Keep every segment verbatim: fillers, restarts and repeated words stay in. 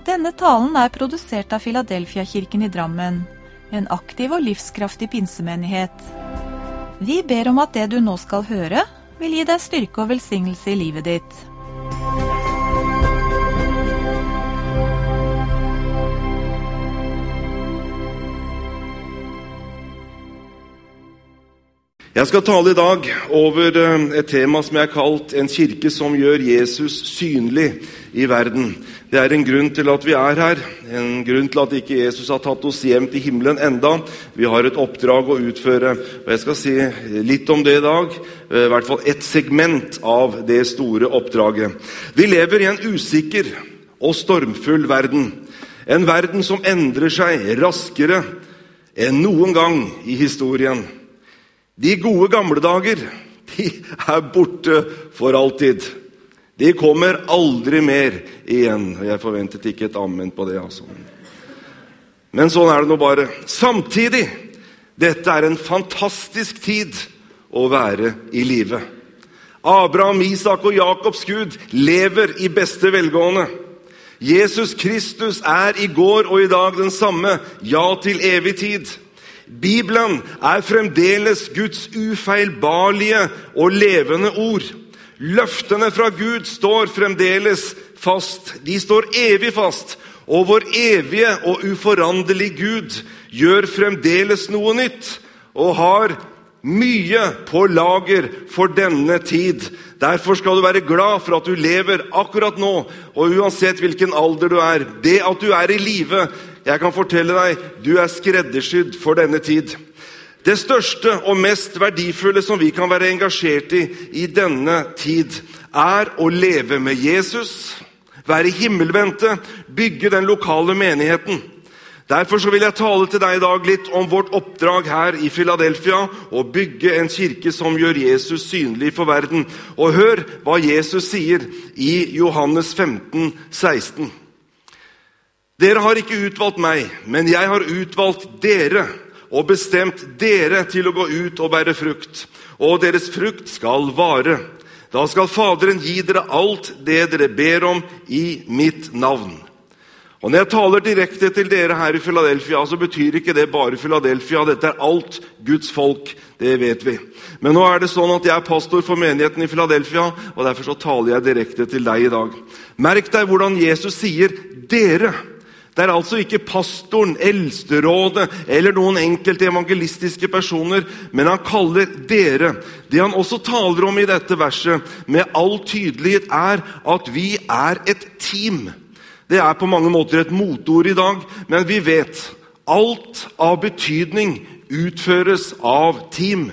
Denne talen er produsert av Philadelphia-kirken i Drammen, en aktiv og livskraftig pinsemenighet. Vi ber om at det du nå skal høre, vil gi deg styrke og velsignelse i livet ditt. Jeg skal tale i dag over et tema som jeg har kalt en kirke som gjør Jesus synlig i verden. Det er en grunn til at vi er her, en grunn til at ikke Jesus har tatt oss hjem til himmelen enda. Vi har et oppdrag å utføre, og jeg skal si litt om det i dag, i hvert fall et segment av det store oppdraget. Vi lever i en usikker og stormfull verden. En verden som endrer seg raskere enn noen gang i historien. De gode gamle dager, de er borte for alltid. De kommer aldri mer igjen. Jeg forventet ikke et amen på det, altså. Men sånn er det nå bare. Samtidig, dette er en fantastisk tid å være i live. Abraham, Isak og Jakobs Gud lever i beste velgående. Jesus Kristus er i går og i dag den samme, ja til evig tid. Bibelen er fremdeles Guds ufeilbarlige og levende ord. Løftene fra Gud står fremdeles fast. De står evig fast. Og vår evige og uforanderlige Gud gjør fremdeles noe nytt og har mye på lager for denne tid. Derfor skal du være glad for at du lever akkurat nå, og uansett hvilken alder du er. Det at du er i live, jeg kan fortelle deg, du er skreddersydd for denne tid. Det største og mest verdifulle som vi kan være engasjert i i denne tid, er å leve med Jesus, være himmelvendte, bygge den lokale menigheten. Derfor så vil jeg tale til deg i dag litt om vårt oppdrag her i Philadelphia, og bygge en kirke som gjør Jesus synlig for verden. Og hør hva Jesus sier i Johannes femten seksten. Dere har ikke utvalgt meg, men jeg har utvalgt dere, og bestemt dere til å gå ut og bære frukt, og deres frukt skal vare. Da skal Faderen gi dere alt det dere ber om i mitt navn. Og når jeg taler direkte til dere her i Philadelphia, så betyr ikke det bare Philadelphia. Dette er alt Guds folk, det vet vi. Men nå er det sånn at jeg er pastor for menigheten i Philadelphia, og derfor så taler jeg direkte til deg i dag. Merk deg hvordan Jesus sier dere. Det er altså ikke pastoren, eldsterådet eller noen enkelte evangelistiske personer, men han kaller dere. Det han også taler om i dette verset med all tydelighet er at vi er et team. Det er på mange måter et motord i dag, men vi vet alt av betydning utføres av team.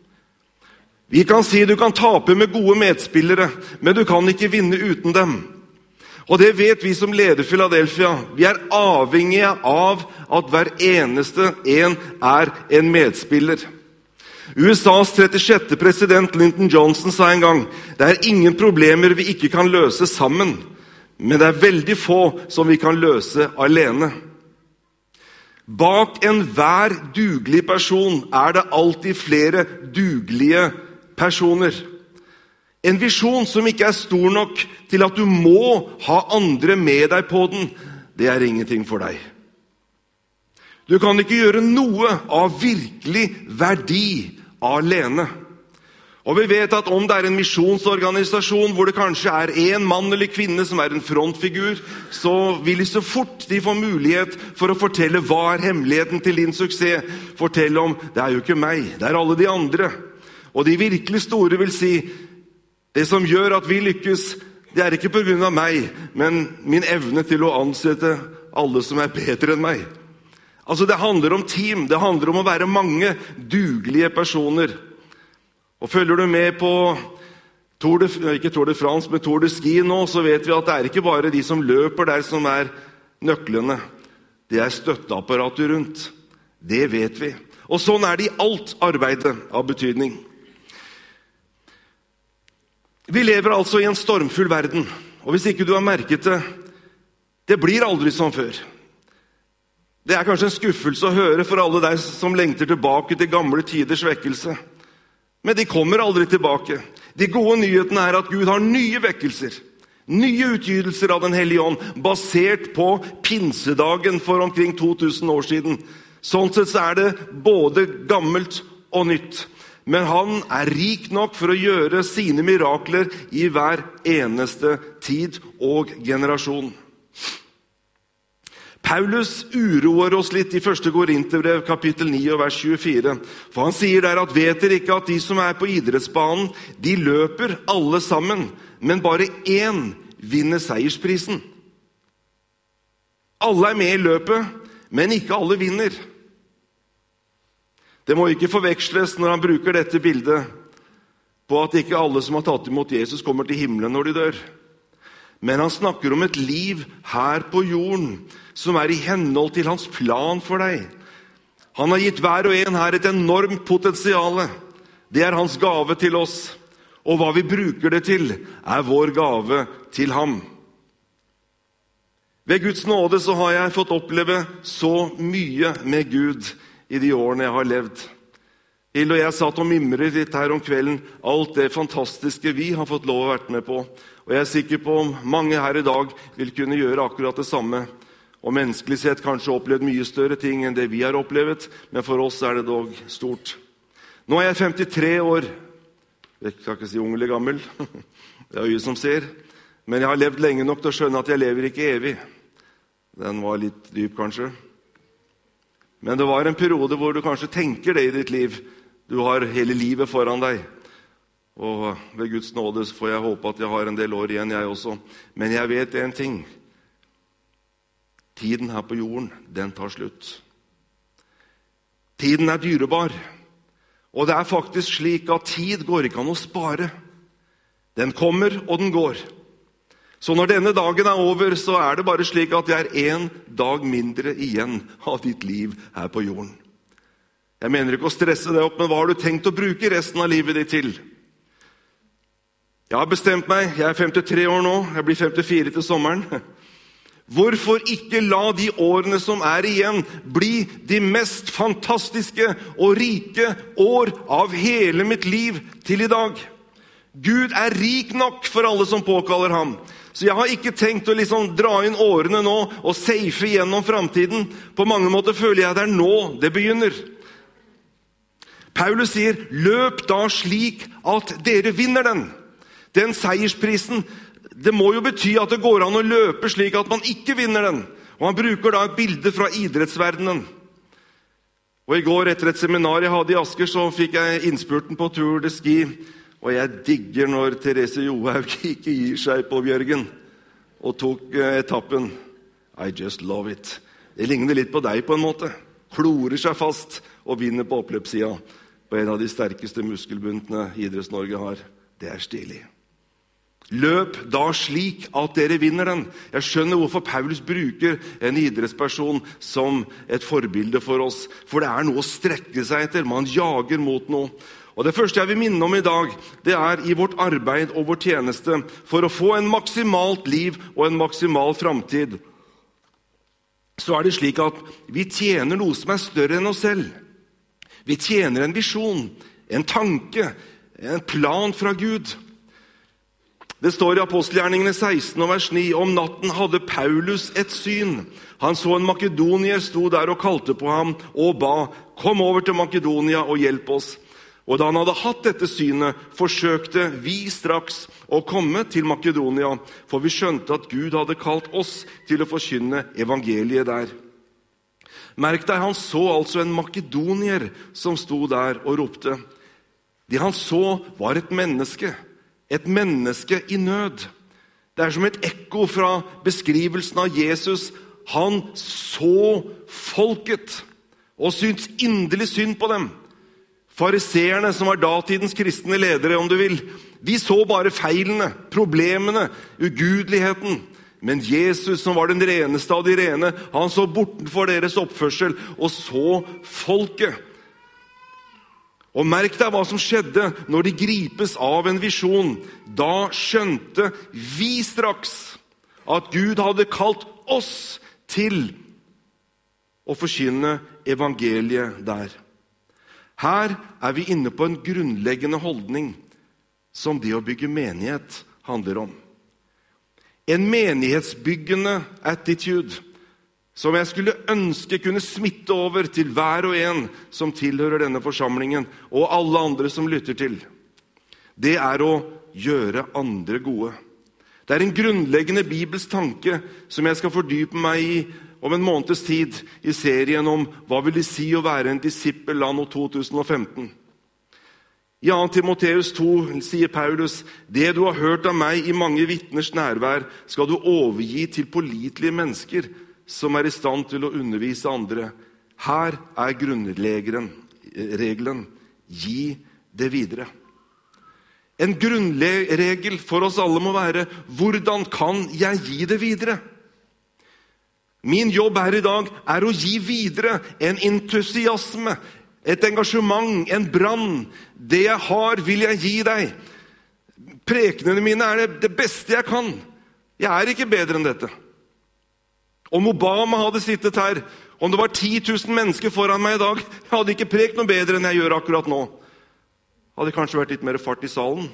Vi kan si du kan tape med gode medspillere, men du kan ikke vinne uten dem. Og det vet vi som leder Philadelphia. Vi er avhengige av at hver eneste en er en medspiller. U S A's trettisjette president Lyndon Johnson sa en gang, det er ingen problemer vi ikke kan løse sammen, men det er veldig få som vi kan løse alene. Bak enhver dugelig person er det alltid flere dugelige personer. En visjon som ikke er stor nok til at du må ha andre med deg på den, det er ingenting for deg. Du kan ikke gjøre noe av virkelig verdi alene. Og vi vet at om det er en misjonsorganisasjon hvor det kanskje er en mann eller kvinne som er en frontfigur, så vil de så fort de får mulighet for å fortelle hva er hemmeligheten til din suksess. Fortelle om, det er jo ikke meg, det er alle de andre. Og de virkelig store vil si, det som gjør at vi lykkes, det er ikke på grunn av meg, men min evne til å ansette alle som er bedre enn meg. Altså det handler om team, det handler om å være mange dugelige personer. Og følger du med på Tour de, ikke Tour de France, men Tour de Ski nå, så vet vi at det er ikke bare de som løper der som er nøklene. Det er støtteapparatet rundt. Det vet vi. Og sånn er det i alt arbeidet av betydning. Vi lever altså i en stormfull verden, og hvis ikke du har merket det, det blir aldri som før. Det er kanskje en skuffelse å høre for alle deg som lengter tilbake til gamle tiders vekkelse. Men de kommer aldri tilbake. De gode nyhetene er at Gud har nye vekkelser, Nye utgytelser av den hellige ånd, basert på pinsedagen for omkring to tusen år siden. Sånn sett så er det både gammelt og nytt. Men han er rik nok for å gjøre sine mirakler i hver eneste tid og generasjon. Paulus uroer oss litt i første Korinterbrev, kapittel ni og vers tjuefire. For han sier der at vet dere ikke at de som er på idrettsbanen, de løper alle sammen, men bare én vinner seiersprisen. Alle er med i løpet, men ikke alle vinner. Det må ikke forveksles når han bruker dette bildet på at ikke alle som har tatt imot Jesus kommer til himmelen når de dør. Men han snakker om et liv her på jorden som er i henhold til hans plan for deg. Han har gitt hver og en her et enormt potensiale. Det er hans gave til oss. Og hva vi bruker det til, er vår gave til ham. Ved Guds nåde så har jeg fått oppleve så mye med Gud i de årene jeg har levd. Hild og jeg satt og mimret litt her om kvelden, alt det fantastiske vi har fått lov å være med på. Og jeg er sikker på om mange her i dag vil kunne gjøre akkurat det samme. Og menneskelig sett kanskje opplevd mye større ting enn det vi har opplevd, men for oss er det dog stort. Nå er jeg femtitre år. Jeg kan ikke si ung eller gammel. Det er øyet som ser. Men jeg har levd lenge nok til å skjønne at jeg lever ikke evig. Den var litt dyp kanskje. Men det var en periode hvor du kanskje tenker det i ditt liv. Du har hele livet foran deg. Og ved Guds nåde får jeg håpe at jeg har en del år igjen, jeg også. Men jeg vet en ting. Tiden her på jorden, den tar slutt. Tiden er dyrebar. Og det er faktisk slik at tid går ikke an å spare. Den kommer, og den går. Så når denne dagen er over, så er det bare slik at det er en dag mindre igjen av ditt liv her på jorden. Jeg mener ikke å stresse deg opp, men hva har du tenkt å bruke resten av livet ditt til? Jeg har bestemt meg, jeg er femtitre år nå, jeg blir femtifire til sommeren. Hvorfor ikke la de årene som er igjen bli de mest fantastiske og rike år av hele mitt liv til i dag? Gud er rik nok for alle som påkaller ham. Så jeg har ikke tenkt å liksom dra inn årene nå og safe gjennom fremtiden. På mange måter føler jeg det er nå det begynner. Paulus sier, løp da slik at dere vinner den. Den seiersprisen, det må jo bety at det går an å løpe slik at man ikke vinner den. Og han bruker da et bilde fra idrettsverdenen. Og i går etter et seminar jeg hadde i Asker, så fikk jeg innspurten på Tour de Ski. Og jeg digger når Therese Johaug ikke gir seg på Bjørgen og tok etappen. I just love it. Det ligner litt på deg på en måte. Klorer seg fast og vinner på oppløpssida på en av de sterkeste muskelbuntene Idretts-Norge har. Det er stilig. Løp da slik at dere vinner den. Jeg skjønner hvorfor Paulus bruker en idrettsperson som et forbilde for oss. For det er noe å strekke seg etter. Man jager mot noe. Og det første jeg vil minne om i dag, det er i vårt arbeid og vår tjeneste for å få en maksimalt liv og en maksimal framtid. Så er det slik at vi tjener noe som er større enn oss selv. Vi tjener en visjon, en tanke, en plan fra Gud. Det står i Apostelgjerningene seksten og vers ni, om natten hadde Paulus et syn. Han så en makedonier sto der og kalte på ham og ba, kom over til Makedonia og hjelp oss. Og da han hadde hatt dette synet, forsøkte vi straks å komme til Makedonia, for vi skjønte at Gud hadde kalt oss til å forkynne evangeliet der. Merk deg, han så altså en makedonier som sto der og ropte. Det han så var et menneske, et menneske i nød. Det er som et ekko fra beskrivelsen av Jesus. Han så folket og syntes inderlig synd på dem. Fariseerne, som var datidens kristne ledere, om du vil, de så bare feilene, problemene, ugudeligheten. Men Jesus, som var den reneste av de rene, han så bortenfor deres oppførsel og så folket. Og merk deg hva som skjedde når de gripes av en visjon. Da skjønte vi straks at Gud hadde kalt oss til å forkynne evangeliet der. Her er vi inne på en grunnleggende holdning som det å bygge menighet handler om. En menighetsbyggende attitude som jeg skulle ønske kunne smitte over til hver og en som tilhører denne forsamlingen, og alle andre som lytter til. Det er å gjøre andre gode. Det er en grunnleggende bibelsk tanke som jeg skal fordype meg i om en måneds tid i serien om hva vil det si å være en disippel anno to tusen og femten. I andre Timoteus to sier Paulus, det du har hørt av meg i mange vitners nærvær, skal du overgi til pålitelige mennesker, som er i stand til å undervise andre. Her er grunnregelen. Gi det videre. En grunnregel for oss alle må være, hvordan kan jeg gi det videre? Min jobb her i dag er å gi videre en entusiasme, et engasjement, en brann. Det jeg har, vil jeg gi deg. Prekenene mine er det, det beste jeg kan. Jeg er ikke bedre enn dette. Om Obama hadde sittet her, om det var ti tusen mennesker foran meg i dag, jeg hadde ikke prekt noe bedre enn jeg gjør akkurat nå. Hadde kanskje vært litt mer fart i salen.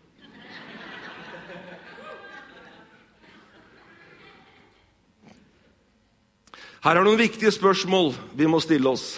Her er noen viktige spørsmål vi må stille oss.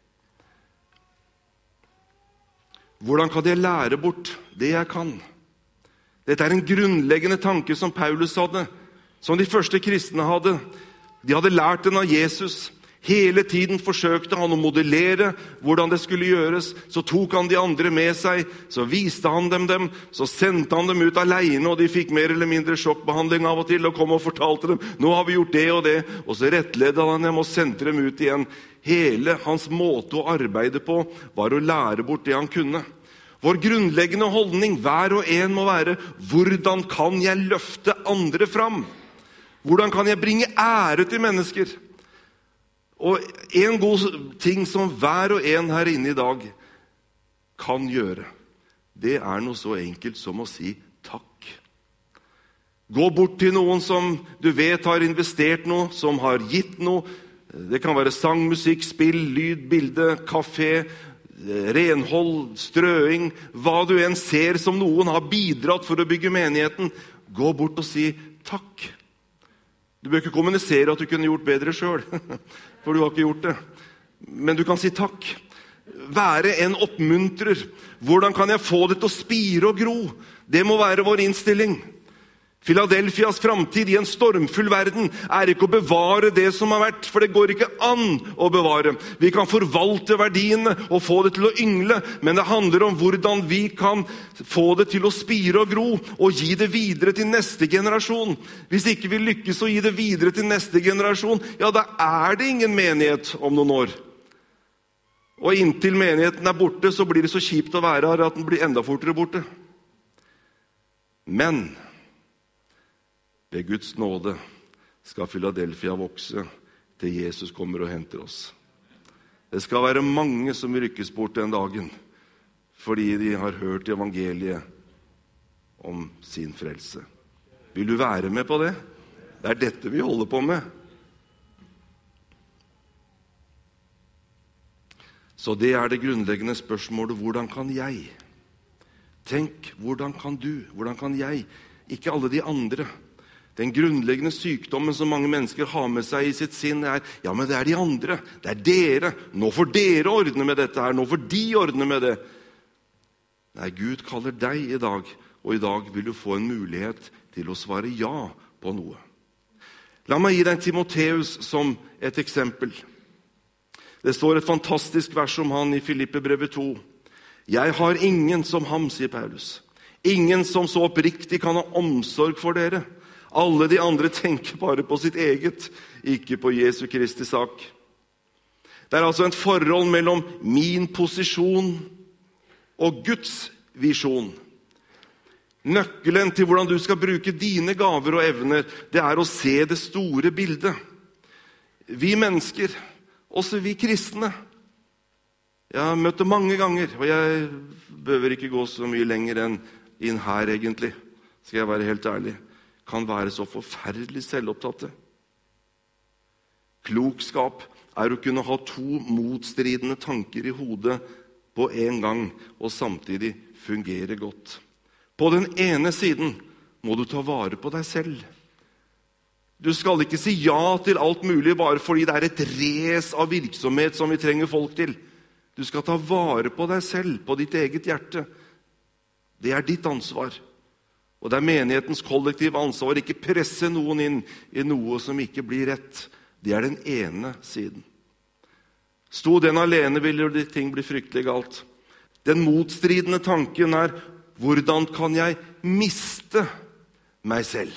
Hvordan kan jeg lære bort det jeg kan? Dette er en grunnleggende tanke som Paulus hadde, som de første kristne hadde. De hadde lært den av Jesus. Hele tiden forsøkte han å modellere hvordan det skulle gjøres. Så tok han de andre med seg, så viste han dem dem, så sendte han dem ut alene, og de fikk mer eller mindre sjokkbehandling av og til, og kom og fortalte dem, nå har vi gjort det og det, og så rettledde han dem og sendte dem ut igjen. Hele hans måte å arbeide på var å lære bort det han kunne. Vår grunnleggende holdning, hver og en må være, hvordan kan jeg løfte andre fram? Hvordan kan jeg bringe ære til mennesker? Og en god ting som hver og en her inne i dag kan gjøre, det er noe så enkelt som å si takk. Gå bort til noen som du vet har investert noe, som har gitt noe. Det kan være sang, musikk, spill, lyd, bilde, kafé, renhold, strøing, hva du enn ser som noen har bidratt for å bygge menigheten. Gå bort og si takk. Du bør ikke kommunisere at du kunne gjort bedre selv, for du har ikke gjort det. Men du kan si takk. Være en oppmuntrer. Hvordan kan jeg få det til å spire og gro? Det må være vår innstilling. Philadelphias framtid i en stormfull verden er ikke å bevare det som har vært, for det går ikke an å bevare. Vi kan forvalte verdiene og få det til å yngle, men det handler om hvordan vi kan få det til å spire og gro og gi det videre til neste generasjon. Hvis ikke vi lykkes å gi det videre til neste generasjon, ja, da er det ingen menighet om noen år. Og inntil menigheten er borte, så blir det så kjipt å være her at den blir enda fortere borte. Men ved Guds nåde skal Philadelphia vokse til Jesus kommer og henter oss. Det skal være mange som rykkes bort den dagen, fordi de har hørt evangeliet om sin frelse. Vil du være med på det? Det er dette vi holder på med. Så det er det grunnleggende spørsmålet, hvordan kan jeg? Tenk, hvordan kan du? Hvordan kan jeg? Ikke alle de andre. Den grunnleggende sykdommen som mange mennesker har med seg i sitt sinn er, ja, men det er de andre, det er dere. Nå får dere ordne med dette her, nå får de ordne med det. Nei, Gud kaller deg i dag, og i dag vil du få en mulighet til å svare ja på noe. La meg gi deg Timoteus som et eksempel. Det står et fantastisk vers om han i Filippebrevet to. Jeg har ingen som ham, sier Paulus. Ingen som så oppriktig kan ha omsorg for dere. Alle de andre tenker bare på sitt eget, ikke på Jesu Kristi sak. Det er altså et forhold mellom min posisjon og Guds visjon. Nøkkelen til hvordan du skal bruke dine gaver og evner, det er å se det store bildet. Vi mennesker, også vi kristne, jeg har møtt det mange ganger, og jeg behøver ikke gå så mye lenger enn inn her egentlig, skal jeg være helt ærlig, kan være så forferdelig selvopptatte. Klokskap er å kunne ha to motstridende tanker i hodet på en gang, og samtidig fungere godt. På den ene siden må du ta vare på deg selv. Du skal ikke si ja til alt mulig bare fordi det er et res av virksomhet som vi trenger folk til. Du skal ta vare på deg selv, på ditt eget hjerte. Det er ditt ansvar. Og det er menighetens kollektive ansvar, ikke presse noen inn i noe som ikke blir rett. Det er den ene siden. Sto den alene, ville jo ting bli fryktelig galt. Den motstridende tanken er, hvordan kan jeg miste meg selv?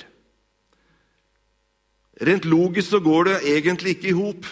Rent logisk så går det egentlig ikke i hop.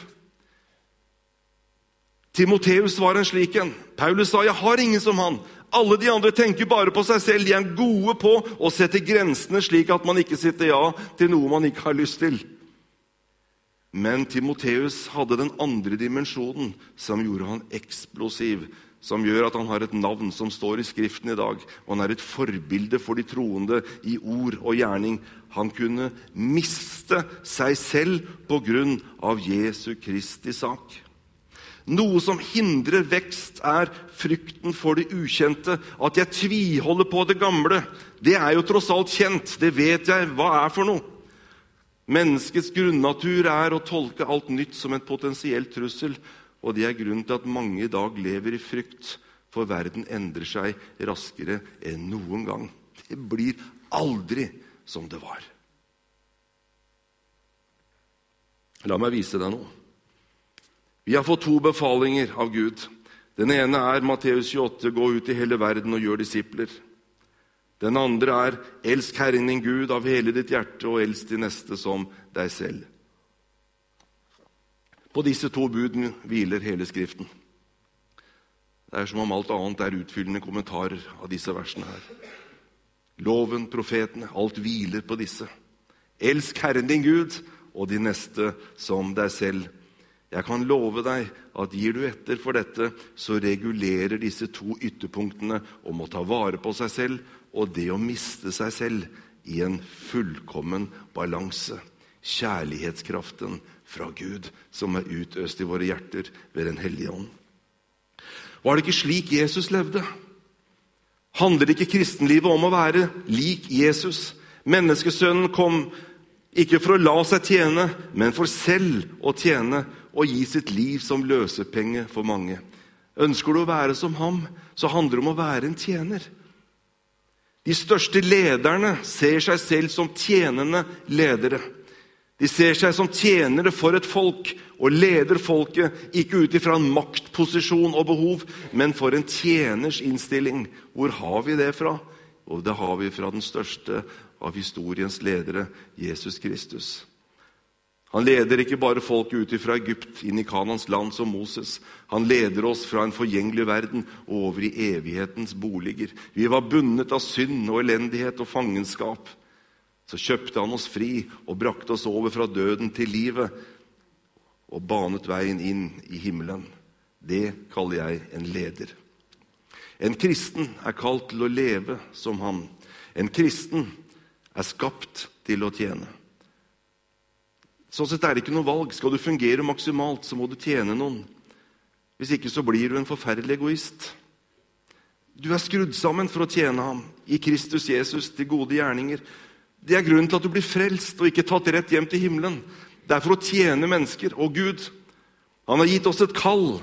Timoteus var en slik en. Paulus sa, jeg har ingen som han. Alle de andre tenker bare på seg selv. De er gode på å sette grensene slik at man ikke sitter ja til noe man ikke har lyst til. Men Timoteus hadde den andre dimensjonen som gjorde han eksplosiv, som gjør at han har et navn som står i Skriften i dag, og han er et forbilde for de troende i ord og gjerning. Han kunne miste seg selv på grunn av Jesu Kristi sak. Noe som hindrer vekst er frykten for det ukjente, at jeg tviholder på det gamle. Det er jo tross alt kjent, det vet jeg hva er for noe. Menneskets grunnnatur er å tolke alt nytt som en potensiell trussel, og det er grunnen til at mange i dag lever i frykt, for verden endrer seg raskere enn noen gang. Det blir aldri som det var. La meg vise deg noe. Vi har fått to befalinger av Gud. Den ene er Matteus tjueåtte, gå ut i hele verden og gjør disipler. Den andre er, elsk Herren din Gud av hele ditt hjerte, og elsk de neste som deg selv. På disse to budene hviler hele Skriften. Det er som om alt annet er utfyllende kommentarer av disse versene her. Loven, profetene, alt hviler på disse. Elsk Herren din Gud, og de neste som deg selv. Jeg kan love deg at gir du etter for dette, så regulerer disse to ytterpunktene om å ta vare på seg selv og det å miste seg selv i en fullkommen balanse. Kjærlighetskraften fra Gud som er utøst i våre hjerter ved den hellige ånd. Var det ikke slik Jesus levde? Handler ikke kristenlivet om å være lik Jesus? Menneskesønnen kom ikke for å la seg tjene, men for selv å tjene og gi sitt liv som løsepenge for mange. Ønsker du å være som ham, så handler det om å være en tjener. De største lederne ser seg selv som tjenende ledere. De ser seg som tjenere for et folk, og leder folket ikke ut ifra en maktposisjon og behov, men for en tjeners innstilling. Hvor har vi det fra? Og det har vi fra den største av historiens ledere, Jesus Kristus. Han leder ikke bare folket ut fra Egypt inn i Kanans land som Moses. Han leder oss fra en forgjengelig verden og over i evighetens boliger. Vi var bundet av synd og elendighet og fangenskap. Så kjøpte han oss fri og brakte oss over fra døden til livet og banet veien inn i himmelen. Det kaller jeg en leder. En kristen er kalt til å leve som han. En kristen er skapt til å tjene. Sånn sett er det ikke noe valg. Skal du fungere maksimalt, så må du tjene noen. Hvis ikke så blir du en forferdelig egoist. Du er skrudd sammen for å tjene ham i Kristus Jesus til gode gjerninger. Det er grunnen til at du blir frelst og ikke tatt rett hjem til himmelen. Det er for å tjene mennesker og Gud. Han har gitt oss et kall,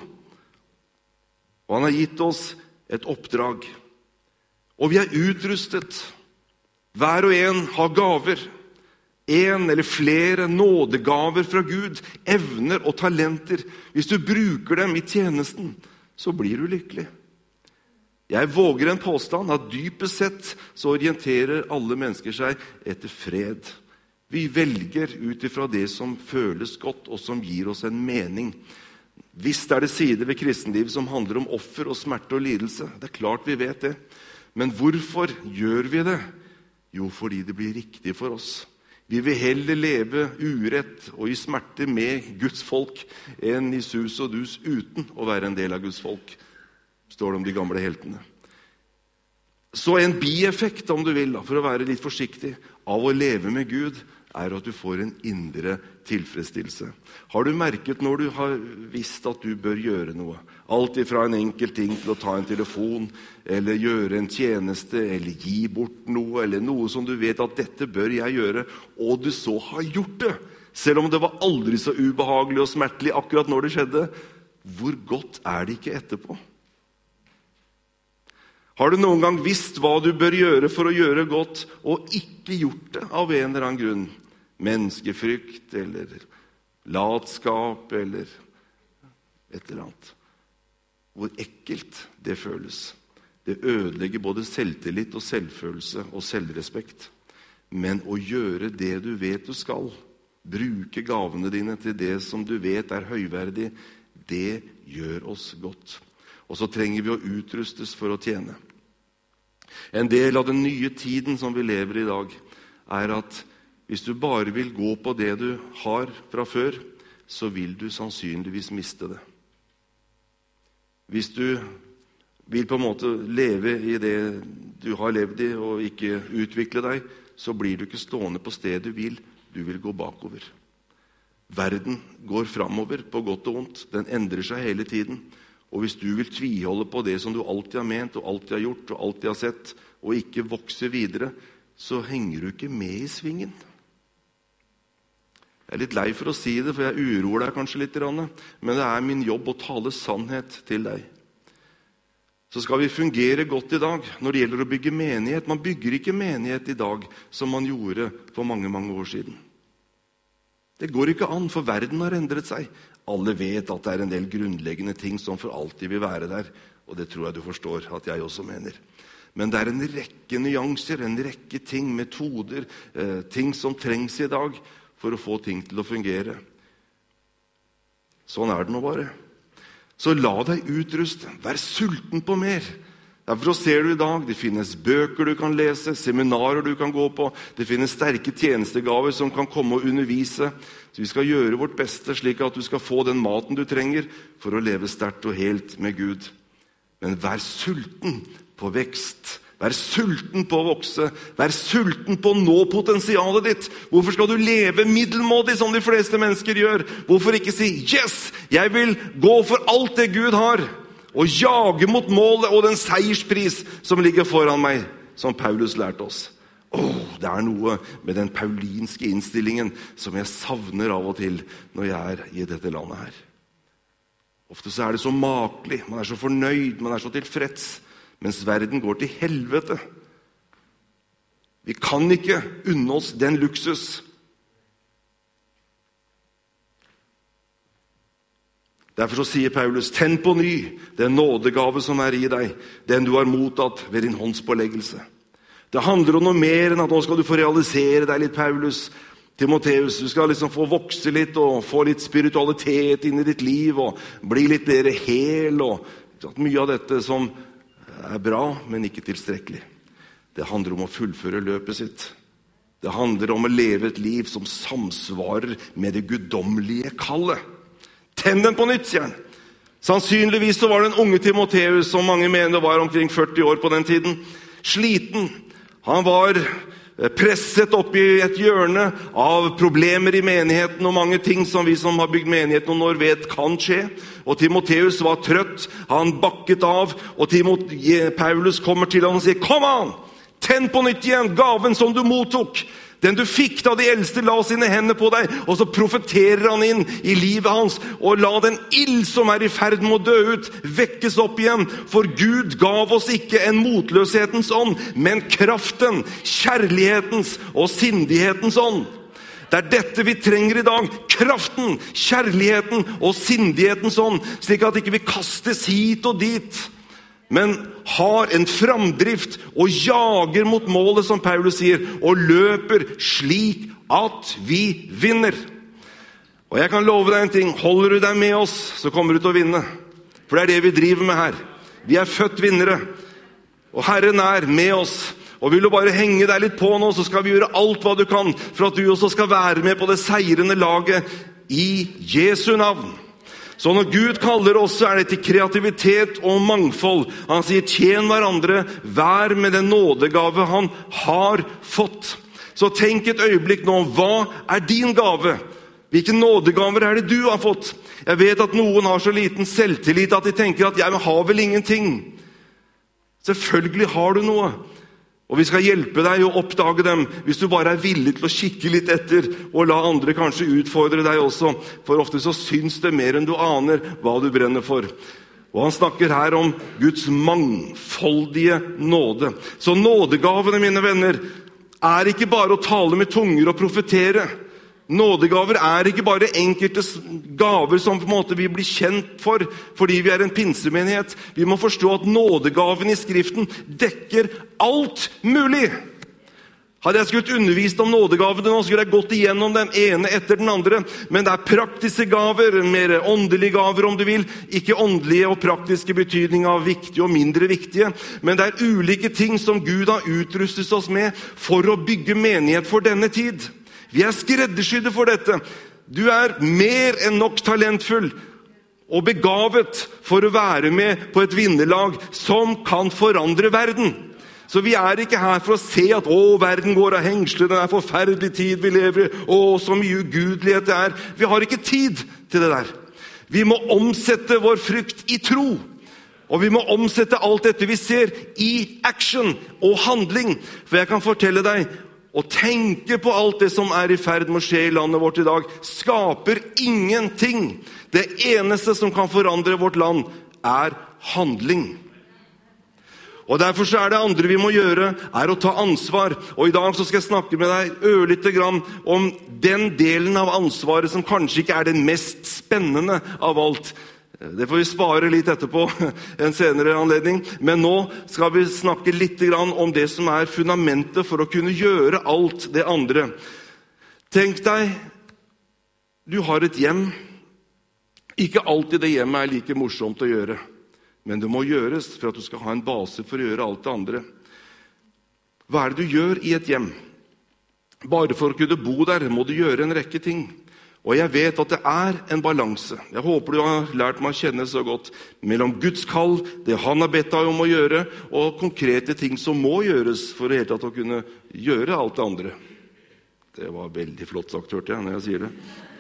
og han har gitt oss et oppdrag. Og vi er utrustet. Hver og en har gaver. En eller flere nådegaver fra Gud, evner og talenter. Hvis du bruker dem i tjenesten, så blir du lykkelig. Jeg våger en påstand at dypest sett så orienterer alle mennesker seg etter fred. Vi velger ut ifra det som føles godt og som gir oss en mening. Visst er det sider ved kristenlivet som handler om offer og smerte og lidelse. Det er klart vi vet det. Men hvorfor gjør vi det? Jo, fordi det blir riktig for oss. Vi vil heller leve urett og i smerte med Guds folk enn i sus og dus uten å være en del av Guds folk, står det om de gamle heltene. Så en bieffekt, om du vil, for å være litt forsiktig, av å leve med Gud, er at du får en indre tilfredsstillelse. Har du merket når du har visst at du bør gjøre noe? Alt ifra en enkel ting til å ta en telefon, eller gjøre en tjeneste, eller gi bort noe, eller noe som du vet at dette bør jeg gjøre, og du så har gjort det, selv om det var aldri så ubehagelig og smertelig akkurat når det skjedde. Hvor godt er det ikke etterpå? Har du noen gang visst hva du bør gjøre for å gjøre godt, og ikke gjort det av en eller annen grunn? Menneskefrykt, eller latskap, eller et eller annet. Hvor ekkelt det føles. Det ødelegger både selvtillit og selvfølelse og selvrespekt. Men å gjøre det du vet du skal, bruke gavene dine til det som du vet er høyverdig, det gjør oss godt. Og så trenger vi å utrustes for å tjene. En del av den nye tiden som vi lever i dag, er at hvis du bare vil gå på det du har fra før, så vil du sannsynligvis miste det. Hvis du vil på en måte leve i det du har levd i, og ikke utvikle deg, så blir du ikke stående på stedet du vil. Du vil gå bakover. Verden går framover på godt og ondt. Den endrer seg hele tiden. Og hvis du vil tviholde på det som du alltid har ment, og alltid har gjort, og alltid har sett, og ikke vokse videre, så henger du ikke med i svingen. Jeg er litt lei for å si det, for jeg uroer deg kanskje litt, men det er min jobb å tale sannhet til deg. Så skal vi fungere godt i dag når det gjelder å bygge menighet. Man bygger ikke menighet i dag som man gjorde for mange, mange år siden. Det går ikke an, for verden har endret seg. Alle vet at det er en del grunnleggende ting som for alltid vil være der, og det tror jeg du forstår at jeg også mener. Men det er en rekke nyanser, en rekke ting, metoder, eh, ting som trengs i dag for å få ting til å fungere. Sånn er det nå bare. Så la deg utruste, vær sulten på mer. Derfor ser du i dag, det finnes bøker du kan lese, seminarer du kan gå på, det finnes sterke tjenestegaver som kan komme og undervise. Så vi skal gjøre vårt beste slik at du skal få den maten du trenger for å leve sterkt og helt med Gud. Men vær sulten på vekst. Vær sulten på å vokse. Vær sulten på å nå potensialet ditt. Hvorfor skal du leve middelmådig som de fleste mennesker gjør? Hvorfor ikke si, yes, jeg vil gå for alt det Gud har, og jage mot målet og den seierspris som ligger foran meg, som Paulus lærte oss. Åh, det er noe med den paulinske innstillingen som jeg savner av og til når jeg er i dette landet her. Ofte så er det så makelig, man er så fornøyd, man er så tilfreds, mens verden går til helvete. Vi kan ikke unne oss den luksus. Derfor så sier Paulus, tenn på ny den nådegave som er i deg, den du har mottatt ved din håndspåleggelse. Det handler om noe mer enn at nå skal du få realisere deg litt, Paulus. Timotheus, du skal liksom få vokse litt og få litt spiritualitet inn i ditt liv og bli litt mer hel og mye av dette som er bra, men ikke tilstrekkelig. Det handler om å fullføre løpet sitt. Det handler om å leve et liv som samsvarer med det guddommelige kallet. Tenn den på nytt, sier han. Sannsynligvis så var den unge Timotheus, som mange mener var omkring førti år på den tiden, sliten. Han var presset opp i et hjørne av problemer i menigheten og mange ting som vi som har bygd menigheten noen år vet kan skje. Og Timotheus var trøtt, han bakket av, og Timotheus, Paulus kommer til ham og sier, kom an, tenn på nytt igjen gaven som du mottok, den du fikk da de eldste la sine hender på deg, og så profeterer han inn i livet hans, og la den ild som er i ferd med å dø ut, vekkes opp igjen, for Gud gav oss ikke en motløshetens ånd, men kraften, kjærlighetens og sindighetens ånd. Det er dette vi trenger i dag, kraften, kjærligheten og sindighetens ånd, slik at ikke vi kastes hit og dit, men har en framdrift og jager mot målet, som Paulus sier, og løper slik at vi vinner. Og jeg kan love deg en ting, holder du deg med oss, så kommer du til å vinne. For det er det vi driver med her. Vi er født vinnere, og Herren er med oss. Og vil du bare henge deg litt på nå, så skal vi gjøre alt hva du kan, for at du også skal være med på det seirende laget i Jesu navn. Så når Gud kaller oss, så er det til kreativitet og mangfold. Han sier, tjen hverandre, vær med den nådegave han har fått. Så tenk et øyeblikk nå, hva er din gave? Hvilke nådegaver er det du har fått? Jeg vet at noen har så liten selvtillit at de tenker at jeg har vel ingenting. Selvfølgelig har du noe. Og vi skal hjelpe deg å oppdage dem, hvis du bare er villig til å kikke litt etter, og la andre kanskje utfordre deg også, for ofte så syns det mer enn du aner hva du brenner for. Og han snakker her om Guds mangfoldige nåde. Så nådegavene, mine venner, er ikke bare å tale med tunger og profetere. Nådegaver er ikke bare enkelte gaver som på en måte vi blir kjent for, fordi vi er en pinsemenighet. Vi må forstå at nådegaven i Skriften dekker alt mulig. Hadde jeg skulle undervist om nådegavene nå, så skulle jeg gått igjennom den ene etter den andre. Men det er praktiske gaver, mer åndelige gaver om du vil. Ikke åndelige og praktiske betydning av viktige og mindre viktige. Men det er ulike ting som Gud har utrustet oss med for å bygge menighet for denne tid. Vi er skreddersydde for dette. Du er mer enn nok talentfull og begavet for å være med på et vinnerlag som kan forandre verden. Så vi er ikke her for å se at å, verden går av hengsler, det er forferdelig tid vi lever i, å, så mye ugudelighet det er. Vi har ikke tid til det der. Vi må omsette vår frykt i tro. Og vi må omsette alt dette vi ser i action og handling. For jeg kan fortelle deg, å tenke på alt det som er i ferd med å skje i landet vårt i dag, skaper ingenting. Det eneste som kan forandre vårt land er handling. Og derfor så er det andre vi må gjøre, er å ta ansvar. Og i dag så skal jeg snakke med deg ørlite grann om den delen av ansvaret som kanskje ikke er den mest spennende av alt. Det får vi spare litt etterpå, en senere anledning. Men nå skal vi snakke litt grann om det som er fundamentet for å kunne gjøre alt det andre. Tenk deg, du har et hjem. Ikke alltid det hjemmet er like morsomt å gjøre. Men det må gjøres for at du skal ha en base for å gjøre alt det andre. Hva er det du gjør i et hjem? Bare for å kunne bo der må du gjøre en rekke ting. Og jeg vet at det er en balanse. Jeg håper du har lært meg å kjenne så godt mellom Guds kall, det han har bedt deg om å gjøre, og konkrete ting som må gjøres for i hele tatt å kunne gjøre alt det andre. Det var veldig flott sagt, hørte jeg, når jeg sier det.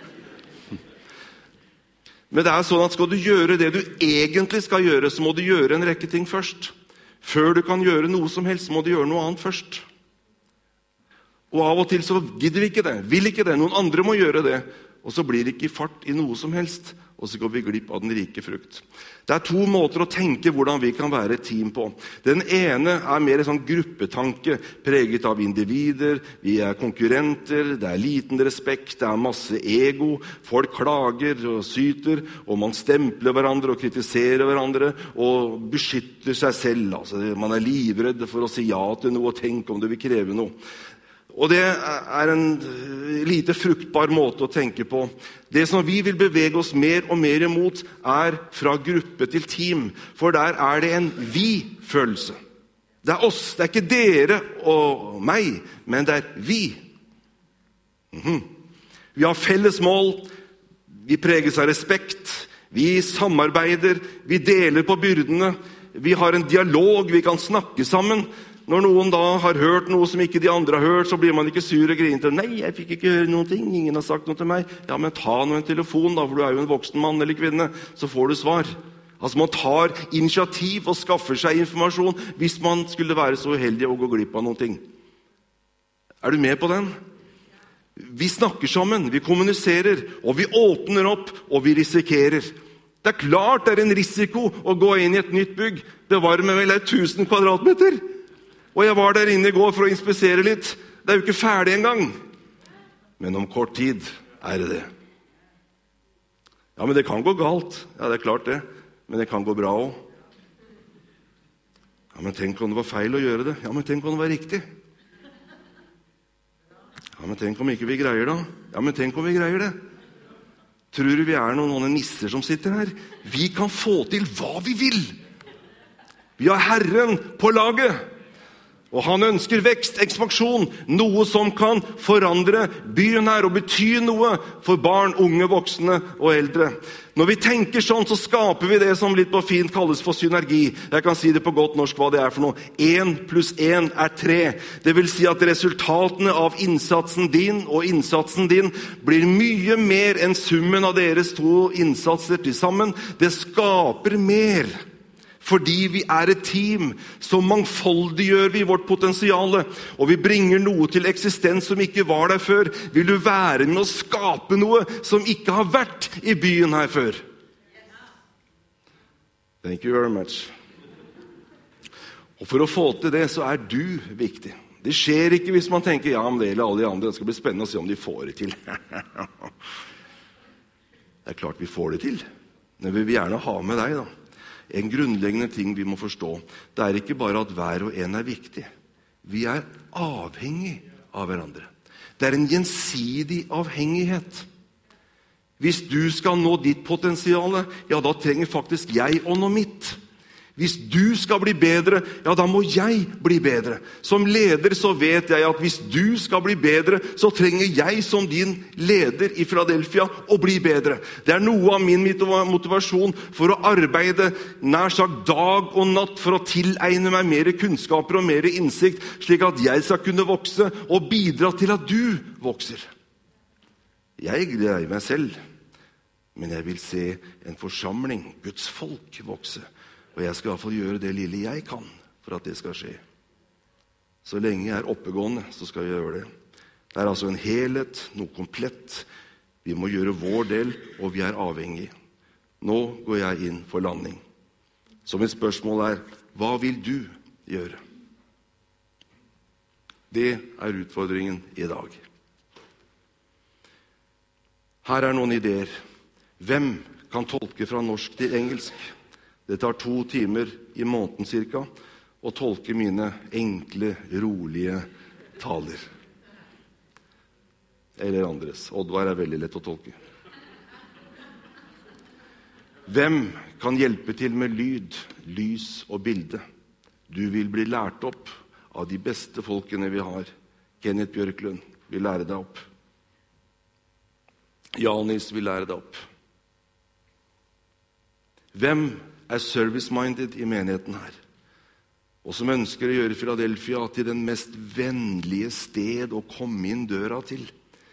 Men det er sånn at skal du gjøre det du egentlig skal gjøre, så må du gjøre en rekke ting først. Før du kan gjøre noe som helst, må du gjøre noe annet først. Og av og til så gidder vi ikke det, vil ikke det, noen andre må gjøre det. Og så blir det ikke fart i noe som helst, og så går vi glipp av den rike frukt. Det er to måter å tenke hvordan vi kan være et team på. Den ene er mer en sånn gruppetanke, preget av individer, vi er konkurrenter, det er liten respekt, det er masse ego, folk klager og syter, og man stempler hverandre og kritiserer hverandre, og beskytter seg selv. Altså, man er livredd for å si ja til noe, og tenke om det vil kreve noe. Og det er en lite fruktbar måte å tenke på. Det som vi vil bevege oss mer og mer imot, er fra gruppe til team. For der er det en vi-følelse. Det er oss, det er ikke dere og meg, men det er vi. Mm-hmm. Vi har felles mål, vi preges av respekt, vi samarbeider, vi deler på byrdene, vi har en dialog, vi kan snakke sammen. Når noen da har hørt noe som ikke de andre har hørt, så blir man ikke sur og griner. Nei, jeg fikk ikke høre noen ting, ingen har sagt noe til meg. Ja, men ta nå en telefon da, for du er jo en voksen mann eller kvinne, så får du svar. Altså man tar initiativ og skaffer seg informasjon hvis man skulle være så uheldig å gå glipp av noen ting. Er du med på den? Vi snakker sammen, vi kommuniserer, og vi åpner opp, og vi risikerer. Det er klart det er en risiko å gå inn i et nytt bygg. Det var med vel tusen kvadratmeter. Og jeg var der inne i går for å inspisere litt. Det er jo ikke ferdig engang. Men om kort tid er det det. Ja, men det kan gå galt. Ja, det er klart det. Men det kan gå bra også. Ja, men tenk om det var feil å gjøre det. Ja, men tenk om det var riktig. Ja, men tenk om ikke vi greier det. Ja, men tenk om vi greier det. Tror du vi er noen, noen nisser som sitter her? Vi kan få til hva vi vil. Vi har Herren på laget. Og han ønsker vekst, ekspansjon, noe som kan forandre byen her og bety noe for barn, unge, voksne og eldre. Når vi tenker sånn, så skaper vi det som litt på fint kalles for synergi. Jeg kan si det på godt norsk hva det er for noe. En pluss en er tre. Det vil si at resultatene av innsatsen din og innsatsen din blir mye mer enn summen av deres to innsatser til sammen. Det skaper mer. Fordi vi er et team, så mangfoldiggjør vi vårt potensiale, og vi bringer noe til eksistens som ikke var der før. Vil du være med å skape noe som ikke har vært i byen her før? Thank you very much. Og for å få til det, så er du viktig. Det skjer ikke hvis man tenker, ja, men det eller alle de andre, det skal bli spennende å se om de får det til. Det er klart vi får det til. Men vi vil gjerne ha med deg da. En grunnleggende ting vi må forstå, det er ikke bare at hver og en er viktig. Vi er avhengig av hverandre. Det er en gjensidig avhengighet. Hvis du skal nå ditt potensiale, ja, da trenger faktisk jeg å nå mitt. Hvis du skal bli bedre, ja, da må jeg bli bedre. Som leder så vet jeg at hvis du skal bli bedre, så trenger jeg som din leder i Philadelphia å bli bedre. Det er noe av min motivasjon for å arbeide nær sagt dag og natt for å tilegne meg mer kunnskaper og mer innsikt, slik at jeg skal kunne vokse og bidra til at du vokser. Jeg greier meg selv, men jeg vil se en forsamling, Guds folk, vokse. Og jeg skal i hvert fall gjøre det lille jeg kan for at det skal skje. Så lenge jeg er oppegående, så skal jeg gjøre det. Det er altså en helhet, noe komplett. Vi må gjøre vår del, og vi er avhengige. Nå går jeg inn for landing. Så mitt spørsmål er, hva vil du gjøre? Det er utfordringen i dag. Her er noen ideer. Hvem kan tolke fra norsk til engelsk? Det tar to timer i måneden cirka, å tolke mine enkle, rolige taler. Eller andres. Oddvar er veldig lett å tolke. Hvem kan hjelpe til med lyd, lys og bilde? Du vil bli lært opp av de beste folkene vi har. Kenneth Bjørklund vil lære deg opp. Janis vil lære deg opp. Hvem er service-minded i menigheten her, og som ønsker å gjøre Philadelphia til den mest vennlige sted å komme inn døra til?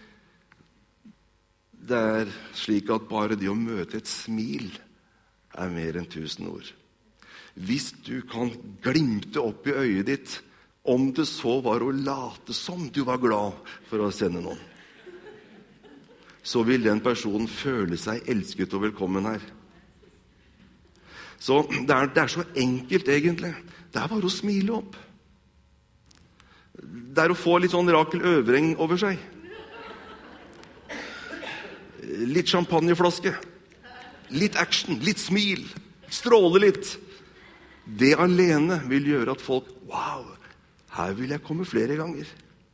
Det er slik at bare det å møte et smil er mer enn tusen ord. Hvis du kan glimte opp i øyet ditt, om det så var å late som du var glad for å sende noen, så vil den personen føle seg elsket og velkommen her. Så det er, det er så enkelt egentlig. Det er bare å smile opp. Det er å få litt sånn Rakel Øvreng over seg. Litt champagneflaske. Litt action, litt smil. Stråle litt. Det alene vil gjøre at folk, wow, her vil jeg komme flere ganger.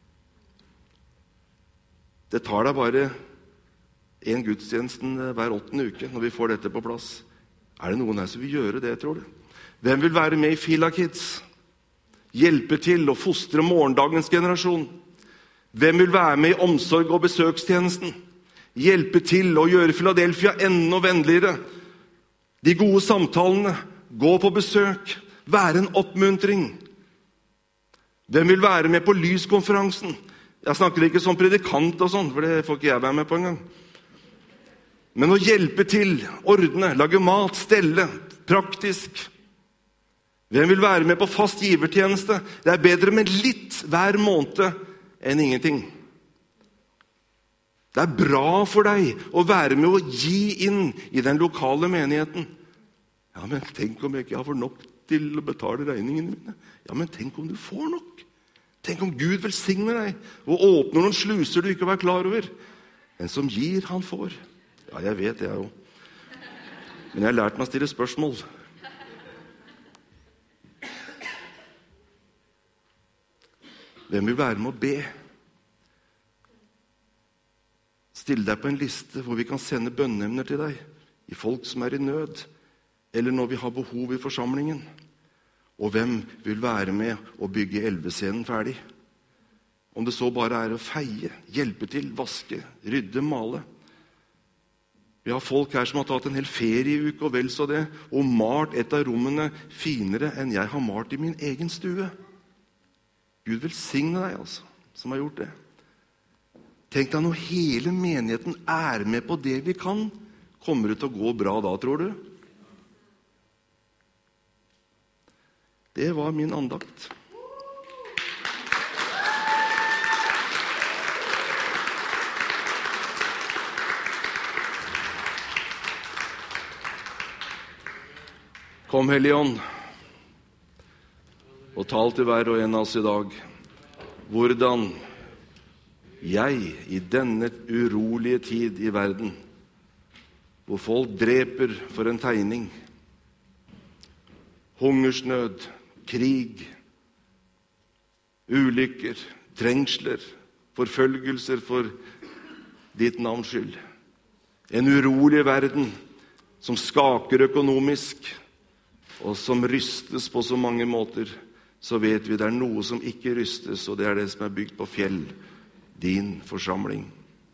Det tar deg bare en gudstjenesten hver åttende uke når vi får dette på plass. Er det noen her som vil gjøre det, tror du? Hvem vil være med i Phila Kids? Hjelpe til å fostre morgendagens generasjon? Hvem vil være med i omsorg- og besøkstjenesten? Hjelpe til å gjøre Philadelphia enda vennligere? De gode samtalene, gå på besøk, være en oppmuntring. Hvem vil være med på lyskonferansen? Jeg snakker ikke som predikant og sånn, for det får ikke jeg være med på en gang. Men å hjelpe til, ordne, lage mat, stelle, praktisk. Hvem vil være med på fast givertjeneste? Det er bedre med litt hver måned enn ingenting. Det er bra for deg å være med å gi inn i den lokale menigheten. Ja, men tenk om jeg ikke får nok til å betale regningene mine. Ja, men tenk om du får nok. Tenk om Gud velsigner deg og åpner noen sluser du ikke var klar over. En som gir, han får. Ja, jeg vet det, jeg også. Men jeg har lært meg å stille spørsmål. Hvem vil være med å be? Still deg på en liste hvor vi kan sende bønneemner til deg, i folk som er i nød, eller når vi har behov i forsamlingen. Og hvem vil være med å bygge elvescenen ferdig? Om det så bare er å feie, hjelpe til, vaske, rydde, male. Vi har folk her som har tatt en hel ferieuke og vel så det, og malt et av rommene finere enn jeg har malt i min egen stue. Gud velsigne deg, altså, som har gjort det. Tenk deg når hele menigheten er med på det vi kan, kommer det til å gå bra da, tror du? Det var min andakt. Kom, Hellige Ånd, og tal til hver og en av oss i dag, hvordan jeg i denne urolige tid i verden, hvor folk dreper for en tegning, hungersnød, krig, ulykker, trengsler, forfølgelser for ditt navns skyld. En urolig verden som skaker økonomisk, og som rystes på så mange måter, så vet vi det er noe som ikke rystes, og det er det som er bygd på fjell, din forsamling.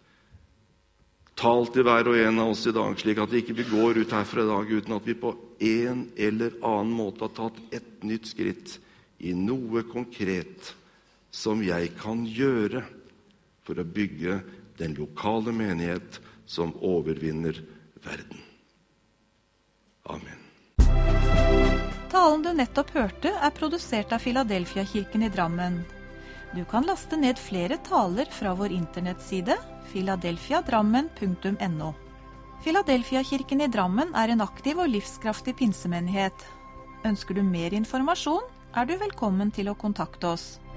Tal til hver og en av oss i dag, slik at vi ikke går ut herfra i dag uten at vi på en eller annen måte har tatt et nytt skritt i noe konkret som jeg kan gjøre for å bygge den lokale menighet som overvinner verden. Amen. Talen du nettopp hørte er produsert av Filadelfia-kirken i Drammen. Du kan laste ned flere taler fra vår internettside filadelfia drammen punktum no. Filadelfia-kirken i Drammen er en aktiv og livskraftig pinsemenighet. Ønsker du mer informasjon, er du velkommen til å kontakte oss.